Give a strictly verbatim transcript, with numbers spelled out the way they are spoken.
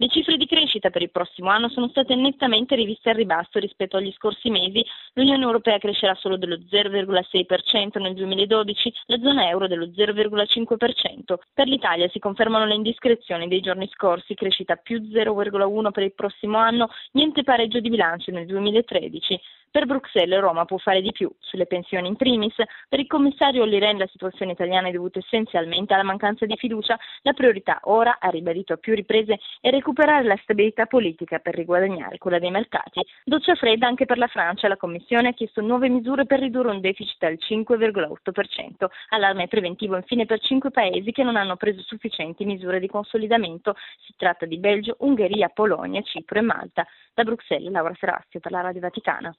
Le cifre di crescita per il prossimo anno sono state nettamente riviste al ribasso rispetto agli scorsi mesi. L'Unione Europea crescerà solo dello zero virgola sei per cento nel duemiladodici, la zona euro dello zero virgola cinque per cento. Per l'Italia si confermano le indiscrezioni dei giorni scorsi, crescita più zero virgola uno per il prossimo anno, niente pareggio di bilancio nel duemilatredici. Per Bruxelles Roma può fare di più, sulle pensioni in primis. Per il commissario Olli Rehn la situazione italiana è dovuta essenzialmente alla mancanza di fiducia. La priorità ora, ha ribadito a più riprese, è recuperare la stabilità politica per riguadagnare quella dei mercati. Doccia fredda anche per la Francia. La Commissione ha chiesto nuove misure per ridurre un deficit al cinque virgola otto per cento. Allarme preventivo infine per cinque paesi che non hanno preso sufficienti misure di consolidamento. Si tratta di Belgio, Ungheria, Polonia, Cipro e Malta. Da Bruxelles, Laura Serastio per la Radio Vaticana.